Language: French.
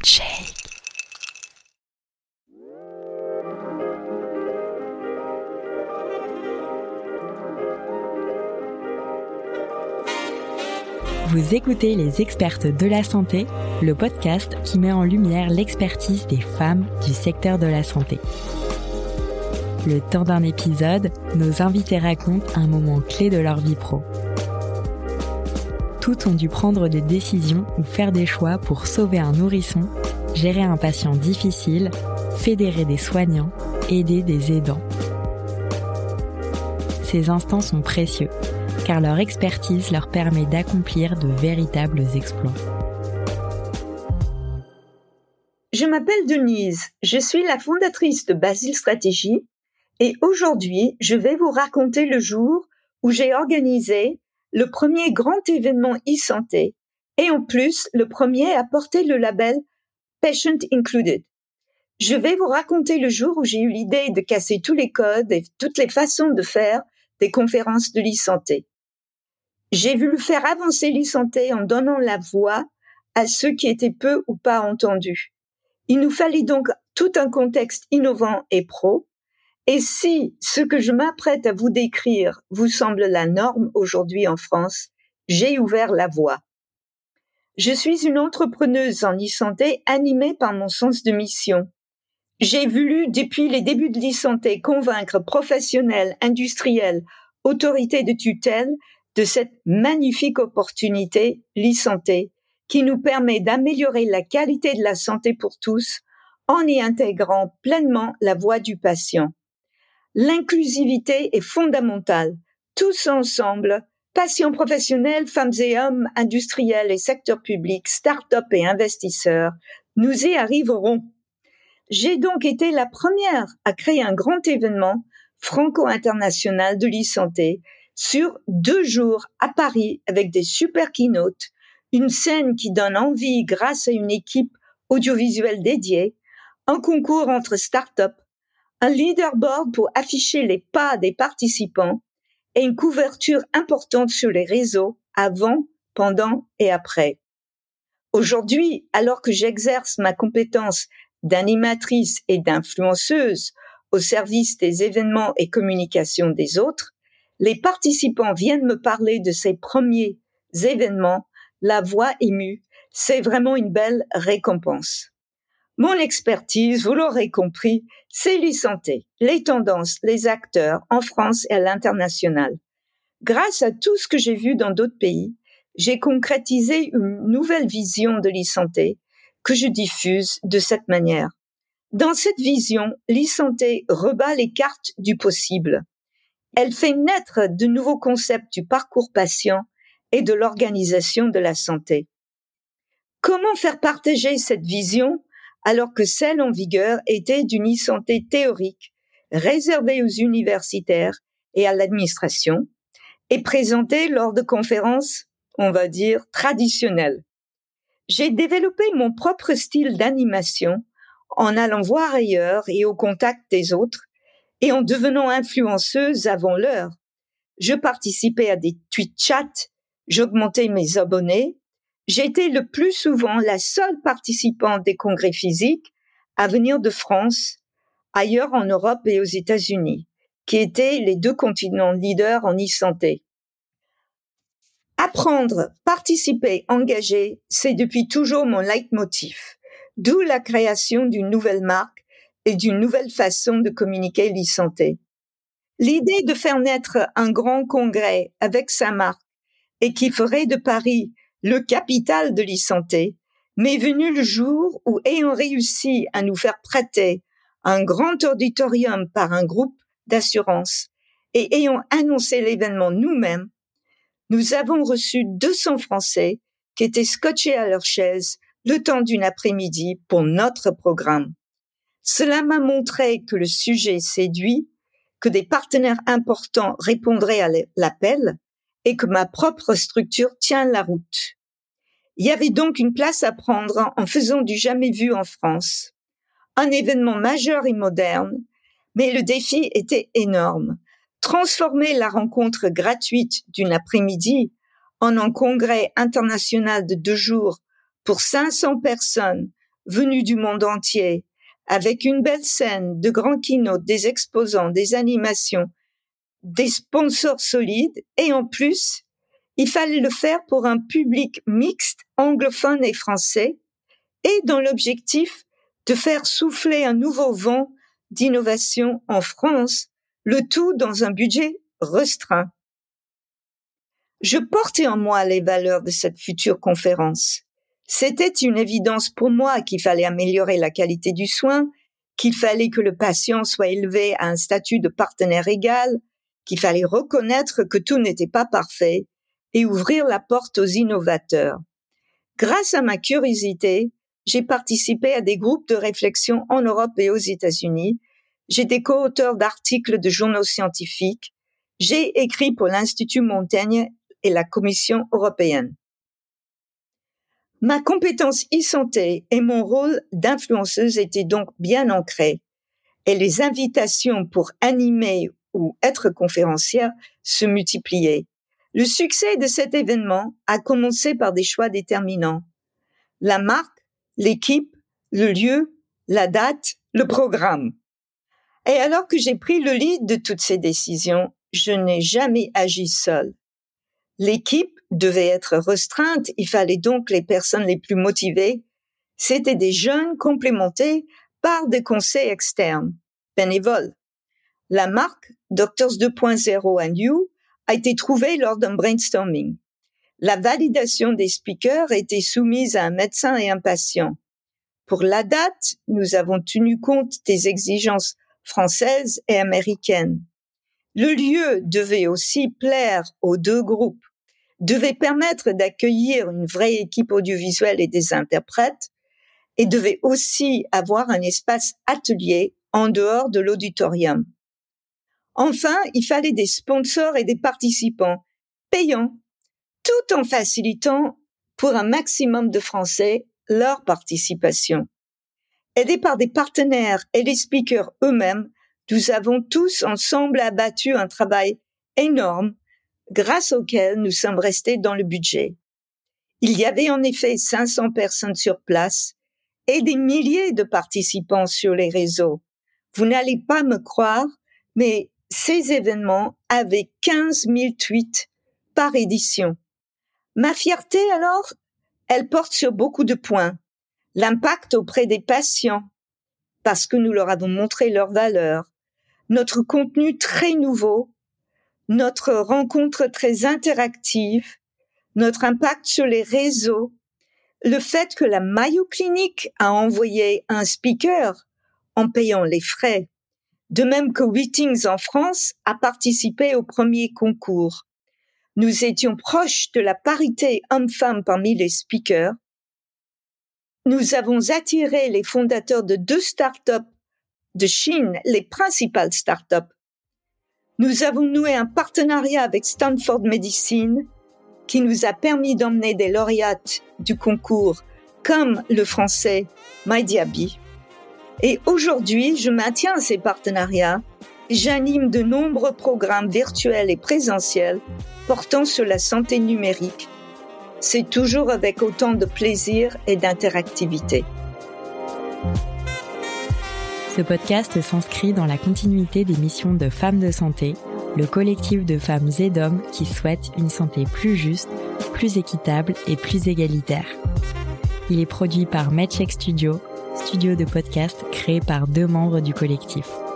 Shake. Vous écoutez Les Expertes de la Santé, le podcast qui met en lumière l'expertise des femmes du secteur de la santé. Le temps d'un épisode, nos invités racontent un moment clé de leur vie pro. Toutes ont dû prendre des décisions ou faire des choix pour sauver un nourrisson, gérer un patient difficile, fédérer des soignants, aider des aidants. Ces instants sont précieux, car leur expertise leur permet d'accomplir de véritables exploits. Je m'appelle Denise, je suis la fondatrice de Basile Stratégie et aujourd'hui, je vais vous raconter le jour où j'ai organisé le premier grand événement e-santé et en plus le premier à porter le label Patient Included. Je vais vous raconter le jour où j'ai eu l'idée de casser tous les codes et toutes les façons de faire des conférences de l'e-santé. J'ai voulu faire avancer l'e-santé en donnant la voix à ceux qui étaient peu ou pas entendus. Il nous fallait donc tout un contexte innovant et pro. Et si ce que je m'apprête à vous décrire vous semble la norme aujourd'hui en France, j'ai ouvert la voie. Je suis une entrepreneuse en e-santé animée par mon sens de mission. J'ai voulu, depuis les débuts de l'e-santé, convaincre professionnels, industriels, autorités de tutelle de cette magnifique opportunité, l'e-santé, qui nous permet d'améliorer la qualité de la santé pour tous en y intégrant pleinement la voix du patient. L'inclusivité est fondamentale. Tous ensemble, patients professionnels, femmes et hommes, industriels et secteur public, start-up et investisseurs, nous y arriverons. J'ai donc été la première à créer un grand événement franco-international de l'e-santé sur 2 jours à Paris avec des super keynotes, une scène qui donne envie grâce à une équipe audiovisuelle dédiée, un concours entre start-up, un leaderboard pour afficher les pas des participants et une couverture importante sur les réseaux avant, pendant et après. Aujourd'hui, alors que j'exerce ma compétence d'animatrice et d'influenceuse au service des événements et communications des autres, les participants viennent me parler de ces premiers événements, la voix émue, c'est vraiment une belle récompense. Mon expertise, vous l'aurez compris, c'est l'e-santé, les tendances, les acteurs en France et à l'international. Grâce à tout ce que j'ai vu dans d'autres pays, j'ai concrétisé une nouvelle vision de l'e-santé que je diffuse de cette manière. Dans cette vision, l'e-santé rebat les cartes du possible. Elle fait naître de nouveaux concepts du parcours patient et de l'organisation de la santé. Comment faire partager cette vision alors que celle en vigueur était d'une e-santé théorique, réservée aux universitaires et à l'administration, et présentée lors de conférences, on va dire, traditionnelles. J'ai développé mon propre style d'animation en allant voir ailleurs et au contact des autres, et en devenant influenceuse avant l'heure. Je participais à des tweet chats, j'augmentais mes abonnés. J'étais le plus souvent la seule participante des congrès physiques à venir de France, ailleurs en Europe et aux États-Unis, qui étaient les 2 continents leaders en e-santé. Apprendre, participer, engager, c'est depuis toujours mon leitmotiv, d'où la création d'une nouvelle marque et d'une nouvelle façon de communiquer l'e-santé. L'idée de faire naître un grand congrès avec sa marque et qui ferait de Paris le capital de l'e-santé, m'est venu le jour où, ayant réussi à nous faire prêter un grand auditorium par un groupe d'assurance et ayant annoncé l'événement nous-mêmes, nous avons reçu 200 Français qui étaient scotchés à leur chaise le temps d'une après-midi pour notre programme. Cela m'a montré que le sujet séduit, que des partenaires importants répondraient à l'appel et que ma propre structure tient la route. Il y avait donc une place à prendre en faisant du jamais vu en France. Un événement majeur et moderne, mais le défi était énorme. Transformer la rencontre gratuite d'une après-midi en un congrès international de 2 jours pour 500 personnes venus du monde entier, avec une belle scène, de grands keynotes, des exposants, des animations, des sponsors solides, et en plus, il fallait le faire pour un public mixte, anglophone et français, et dans l'objectif de faire souffler un nouveau vent d'innovation en France, le tout dans un budget restreint. Je portais en moi les valeurs de cette future conférence. C'était une évidence pour moi qu'il fallait améliorer la qualité du soin, qu'il fallait que le patient soit élevé à un statut de partenaire égal, qu'il fallait reconnaître que tout n'était pas parfait et ouvrir la porte aux innovateurs. Grâce à ma curiosité, j'ai participé à des groupes de réflexion en Europe et aux États-Unis. J'étais co-auteur d'articles de journaux scientifiques. J'ai écrit pour l'Institut Montaigne et la Commission européenne. Ma compétence e-santé et mon rôle d'influenceuse étaient donc bien ancrés, et les invitations pour animer ou être conférencière se multipliaient. Le succès de cet événement a commencé par des choix déterminants. La marque, l'équipe, le lieu, la date, le programme. Et alors que j'ai pris le lead de toutes ces décisions, je n'ai jamais agi seule. L'équipe devait être restreinte, il fallait donc les personnes les plus motivées. C'étaient des jeunes complémentés par des conseils externes, bénévoles. La marque Doctors 2.0 and You a été trouvée lors d'un brainstorming. La validation des speakers a été soumise à un médecin et un patient. Pour la date, nous avons tenu compte des exigences françaises et américaines. Le lieu devait aussi plaire aux deux groupes, devait permettre d'accueillir une vraie équipe audiovisuelle et des interprètes, et devait aussi avoir un espace atelier en dehors de l'auditorium. Enfin, il fallait des sponsors et des participants payants, tout en facilitant pour un maximum de Français leur participation. Aidés par des partenaires et les speakers eux-mêmes, nous avons tous ensemble abattu un travail énorme grâce auquel nous sommes restés dans le budget. Il y avait en effet 500 personnes sur place et des milliers de participants sur les réseaux. Vous n'allez pas me croire, mais ces événements avaient 15 000 tweets par édition. Ma fierté alors, elle porte sur beaucoup de points. L'impact auprès des patients, parce que nous leur avons montré leurs valeurs, notre contenu très nouveau, notre rencontre très interactive, notre impact sur les réseaux, le fait que la Mayo Clinic a envoyé un speaker en payant les frais, de même que Whitings en France a participé au premier concours. Nous étions proches de la parité homme-femme parmi les speakers. Nous avons attiré les fondateurs de 2 startups de Chine, les principales startups. Nous avons noué un partenariat avec Stanford Medicine qui nous a permis d'emmener des lauréates du concours comme le français Maidiaby. Et aujourd'hui, je maintiens ces partenariats et j'anime de nombreux programmes virtuels et présentiels portant sur la santé numérique. C'est toujours avec autant de plaisir et d'interactivité. Ce podcast s'inscrit dans la continuité des missions de Femmes de Santé, le collectif de femmes et d'hommes qui souhaitent une santé plus juste, plus équitable et plus égalitaire. Il est produit par MedCheck Studio, studio de podcast créé par 2 membres du collectif.